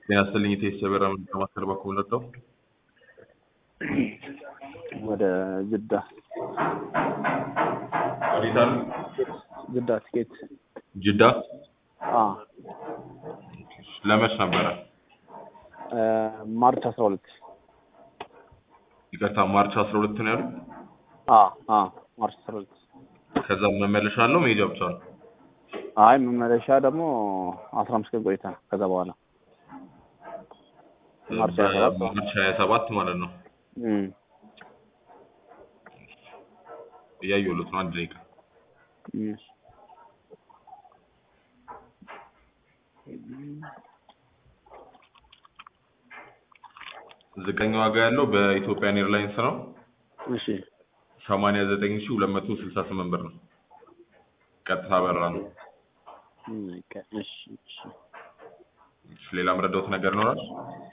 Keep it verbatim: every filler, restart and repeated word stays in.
ጤና ይስጥልኝ ኢቴስ የበራ ማስተር በኩል ነው ወደ ጅዳ ወዲታል ጅዳ ትኬት ጅዳ አ ለመች ነበረ ማርች አስራ ሁለት ይቀርታ ማርች አስራ ሁለት ነው ያለው አ አ ማርች አስራ ሁለት ከዛ መመለሻ አለው መሄጃ ብቻ ነው አይ መመለሻ ደግሞ አስራ አምስት ቀን ቆይታ ከዛ በኋላ ማርች ሃያ ሰባት ማለት ነው እም ያየሁት ነው አንድ ደቂቃ እም ዝቅተኛ ዋጋ ያለው በኢትዮጵያን ኤርላይንስ ነው እሺ ሰማንያ ዘጠኝ ሺህ ሁለት መቶ ስልሳ ስምንት ብር ነው ቀጥታ በራ ነው እም እሺ እሺ ሌላ ምረዳውት ነገር ነው